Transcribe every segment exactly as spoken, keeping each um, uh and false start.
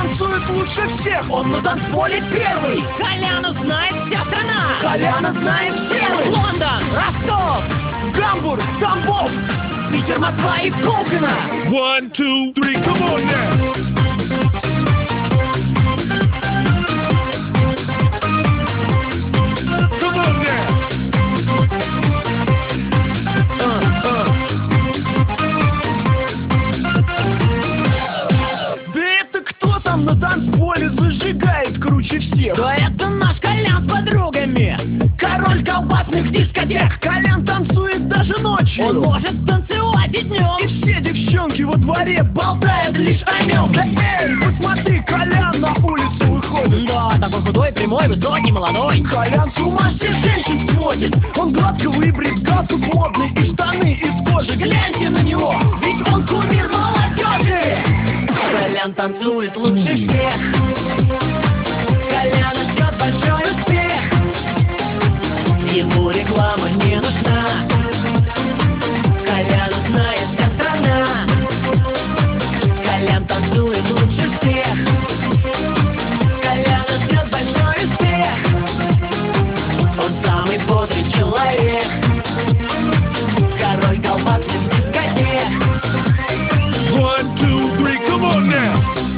танцует лучше всех. Он на танцполе первый. Коляну знает вся страна. Коляна знает всех. Лондон, Ростов, Гамбург, Тамбов, Питер, Москва и Колпино. One, two, three, come on now. Come on now. Uh, uh. Да это кто там на танцполе зажигает круче всех? Да это наш Колян с подругами. Король колбасных дискотек. Колян танцует даже ночью. Он может танцевать и днем. И все девчонки во дворе болтают лишь о нем. Да эй, посмотри, Колян на улицу выходит. Да, такой худой, прямой, высокий, молодой. Колян с ума всех женщин сводит. Он гладко выбрит, галстук модный и штаны из кожи. Гляньте на него, ведь он кумир молодежи. Колян танцует лучше всех. Коляна ждет большой успех. Ему реклама не нужна. Коляну знает вся страна. Колян танцует лучше всех. Коляна ждет большой успех. Он самый бодрый человек. Король колбасных дискотек. One, two, three, come on now.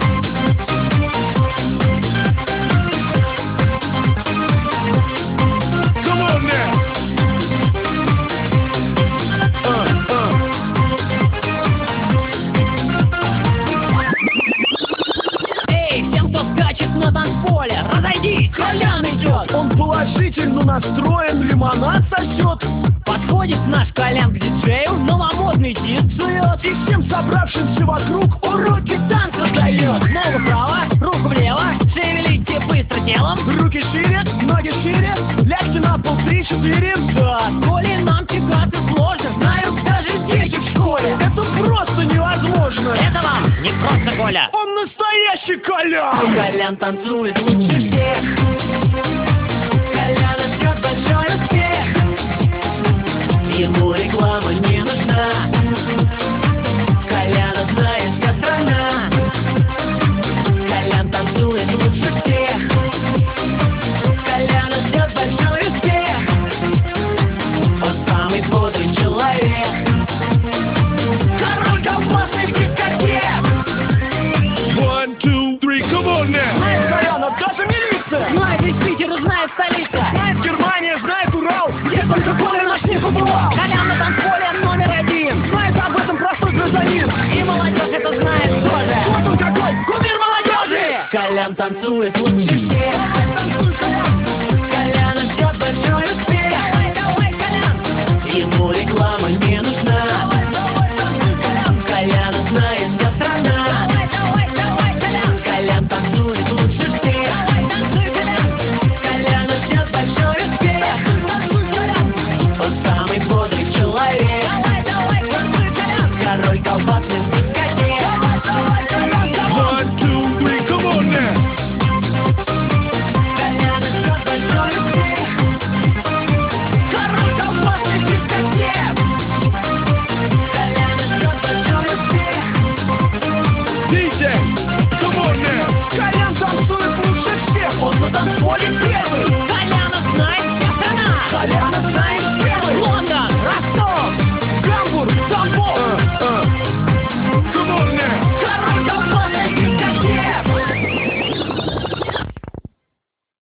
Come on now. Uh, uh. Эй, всем, кто скачет на танцполе, разойдись, Колян идет. Он положительно настроен, лимонад сосет. Подходит наш Колян к диджею, новомодный диск сует. И всем собравшимся вокруг уроки танца дает. Ногу вправо, руку влево, шевелите быстро телом. Руки шире, ноги шире, лягте на пол, три-четыре. Да, с Колей нам тягаться сложно, знают даже дети в школе. Это просто невозможно. Это вам не просто Коля. Он настоящий Колян. Колян танцует лучше всех. Коляна ждет большой успех. Ему реклама не нужна. Коляна знает вся страна. Колян танцует лучше всех. Коляна ждет большой успех. Он самый бодрый человек. Король колбасных дискотек. One, two, three, come on now. Знает Коляна даже милиция. Знает весь Питер и знает столица. Знает Германия, знает Урал, где только Коля наш не побывал. Колян на танцполе номер один. Знает об этом простой гражданин. И молодежь это знает тоже. Вот он какой, кумир молодежи. Колян танцует лучше всех. Танцуй, Колян.